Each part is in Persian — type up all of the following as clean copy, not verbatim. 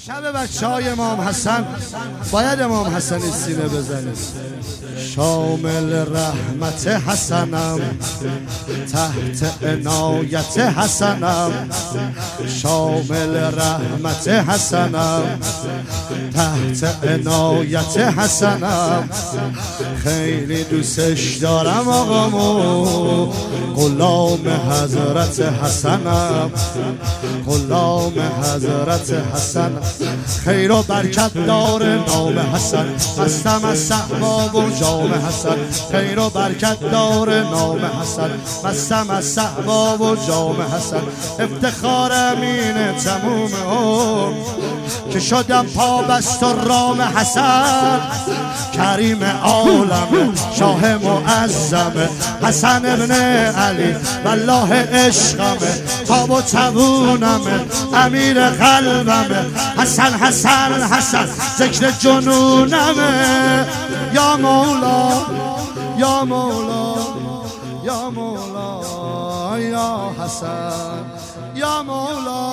شب بچه‌های امام حسن باید امام حسن سینه بزنیم. شامل رحمت حسنم تحت عنایت حسنم، شامل رحمت حسنم تحت عنایت حسنم. خیلی دوستش دارم آقامو، غلام حضرت حسنم، غلام حضرت حسن. خیر و برکت دار نام حسن، مستم از صحباب و جام حسن. خیر و برکت دار نام حسن، مستم از صحباب و جام حسن. افتخار امین تموم که شدم پا بست و رام حسن. کریم عالم شاه معظم حسن ابن علی والله عشقمه، تاب و توونمه امیر قلبمه. حسن حسن حسن ذکر جنونمه. یا مولا یا مولا یا مولا یا حسن یا مولا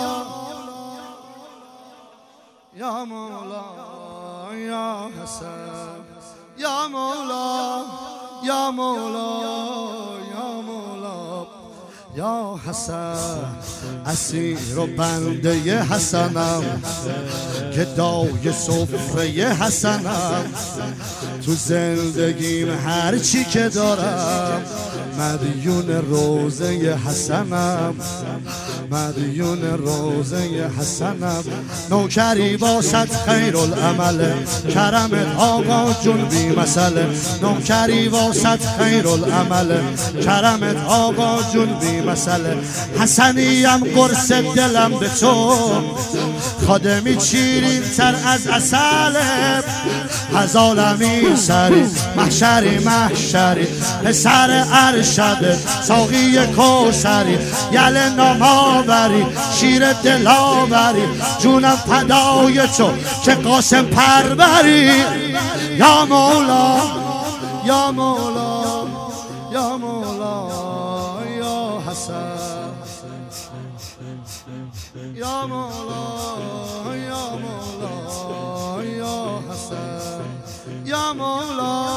یا مولا یا حسن یا مولا یا مولا یا مولا یا حسن. اسیر و بنده حسنم، گدای سفره حسنم. تو زندگیم هر چی که دارم مدیون روزه حسنم، مدیون روزه حسنم. نوکری واسط خیرالعمل، کرمت آقا جون بی مسئله. نوکری واسط خیرالعمل، کرمت آقا جون بی مسئله. حسنیم قرص دلم به تو، خادمی چیرین تر از عسله. هزالمی سری محشری محشری، پسر ارشد ساقی کوثری. یل ناماوری شیر دلاوری، جونم فدای تو که قاسم پروری. یا مولا یا مولا یا مولا یا حسن یا مولا یا مولا یا حسن یا مولا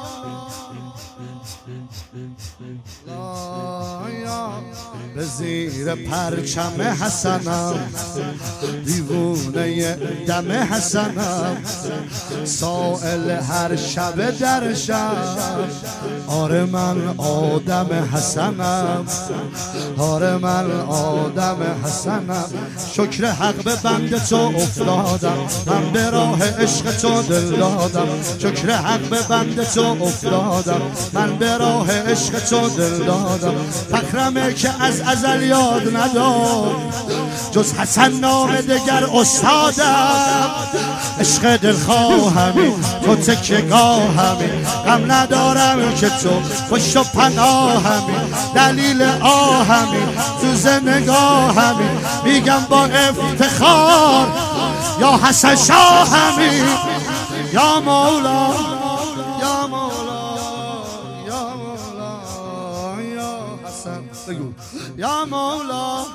به زیر پرچم حسنم، دیوونه دم حسنم. سائل هر شب در شب، آره من آدم حسنم، آره من آدم حسنم. شکر حق به بند تو افتادم، من به راه عشق تو دل دادم. شکر حق به بند تو افتادم، من به راه عشق تو دل دادم. فخرمه که از ازل یاد نداد جز حسن نام دگر استادم. عشق دلخواهمی تو تکیه‌گاهمی، غم ندارم که تو پشت و پناهمی. دلیل آهمی تو زنگاهمی، میگم با افتخار یا حسن شاهمی. یا مولا یا مولا یا مولا یا حسن بگو یا مولا